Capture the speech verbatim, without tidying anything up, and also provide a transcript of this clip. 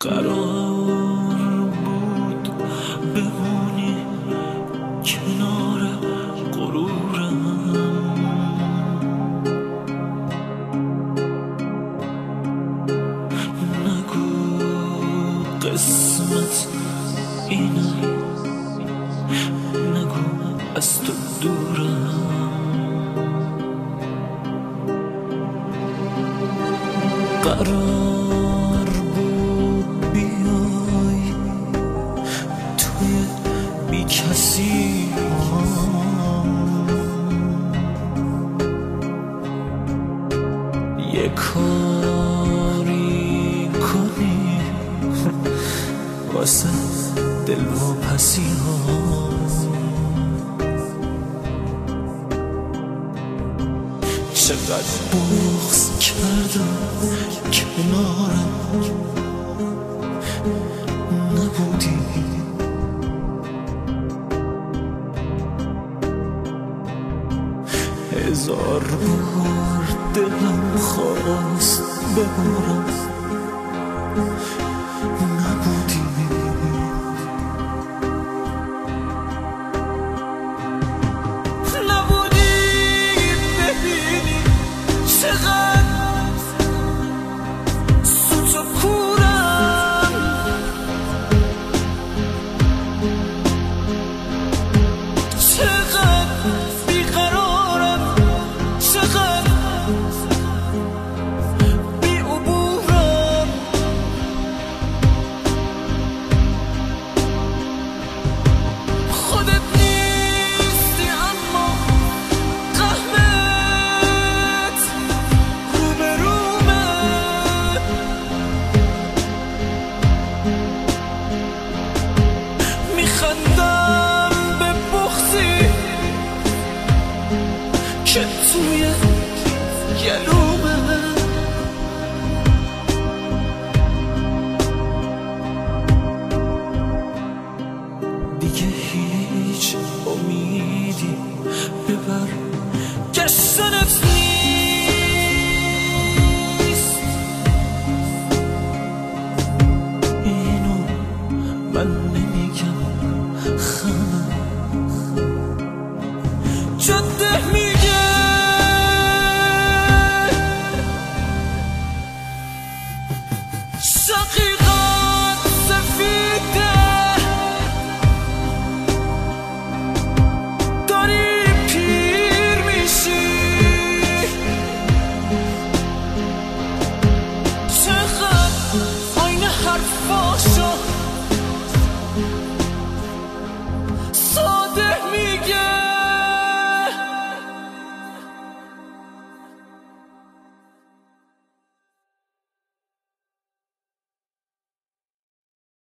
قرار بود بمونی کنار غرورم، نگو قسمت اینه، نگو از تو دورم. قرار بود بیای توی بی کسی یه کاری کنی واسه دل و پسی ها. چقدر بغض کردم کنارم نبودی، هزار بار دلم خواست ببرم نبودی. که توی گلوم